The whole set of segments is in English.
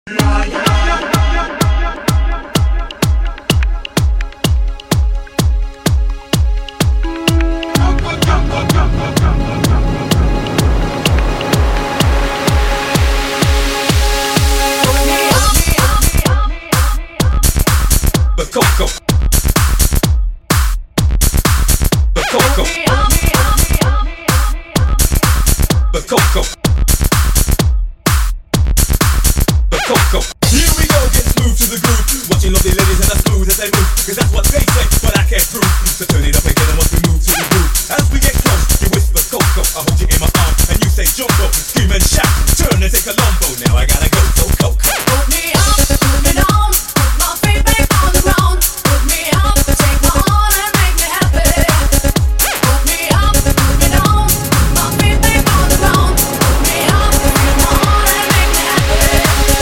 Coco. Here we go, get smooth to the groove. Watching lovely ladies and as smooth as they move, cause that's what they say, but I can't prove. So turn it up and get them once we move to the groove. As we get close, you whisper Coco, I hold you in my arm, and you say Jumbo. Scream and shout, turn and take a Colombo. Now I gotta go, so Coco. Put me up, put me down, put my feet back on the ground. Put me up, take my heart and make me happy. Put me up, put me down, put my feet back on the ground. Put me up, take my heart and make me happy.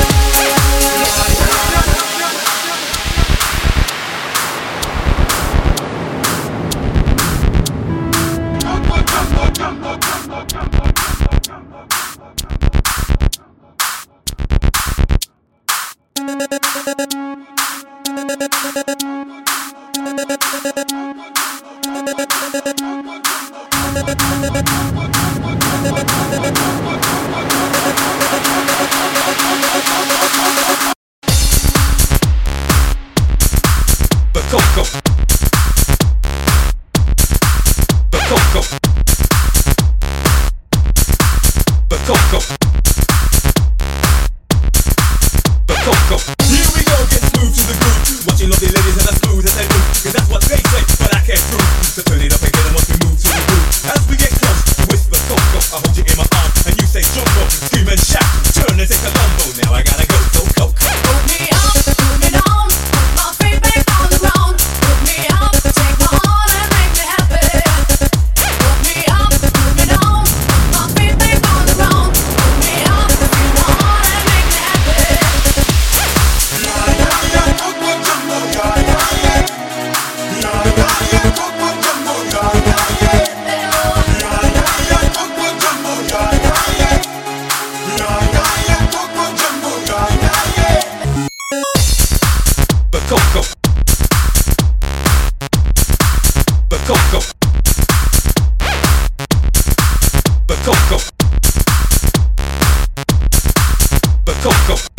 Here we go, get smooth to the groove. Watching lovely ladies and as smooth as they move, cause that's what they say, but I can't prove. So turn it up and get them once we move to the groove. As we get close, you whisper Coco, I hold you in my arm, and you say Jumbo. Scream and shout, turn and take a Colombo. Now I gotta go, so Coco. Put me up, put me down, put my feet back on the ground. Put me up, take my heart and make me happy. Put me up, put me down, put my feet back on the ground. Put me up, take my heart and make me happy. Coco.